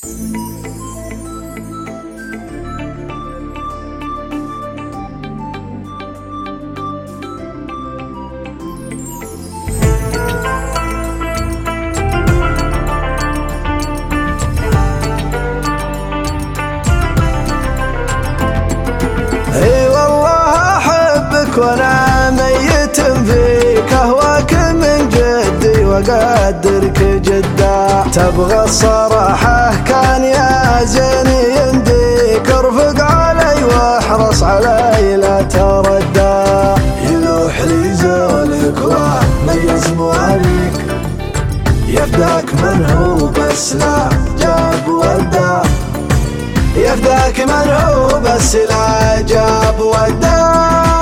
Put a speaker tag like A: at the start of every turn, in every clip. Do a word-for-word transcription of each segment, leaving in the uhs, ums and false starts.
A: وانا ميت فيك اهواك من جدي واقدرك جدا. تبغى الصراحة كان يا زيني يمديك ارفق علي واحرص علي لا تردى. يلوح لي زولك وميز مواليك يفداك من هو بس لا جاب ودا. يفداك من هو بس لا جاب ودا.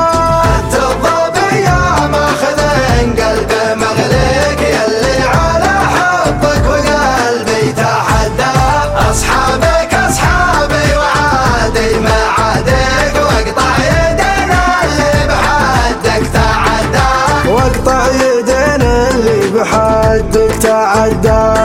A: واقطع يدين اللي بحدك تعدى.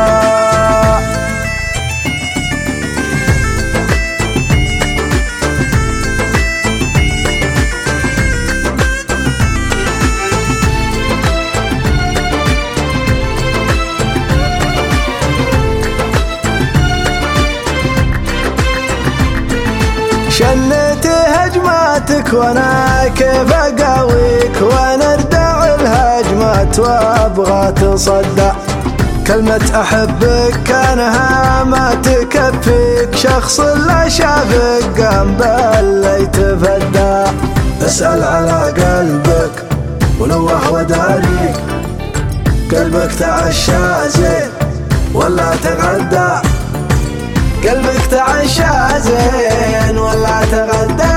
A: شنت هجماتك وانا كيف اقاويك وانا اردع الهجمات وابغى تصدى. كلمة احبك كانها ما تكفيك شخص لا شافك قام باللي يتفدى. اسأل على قلبك ولوح وداريك قلبك تعشى زين ولا تغدى. قلبك تعشى زين ولا تغدى.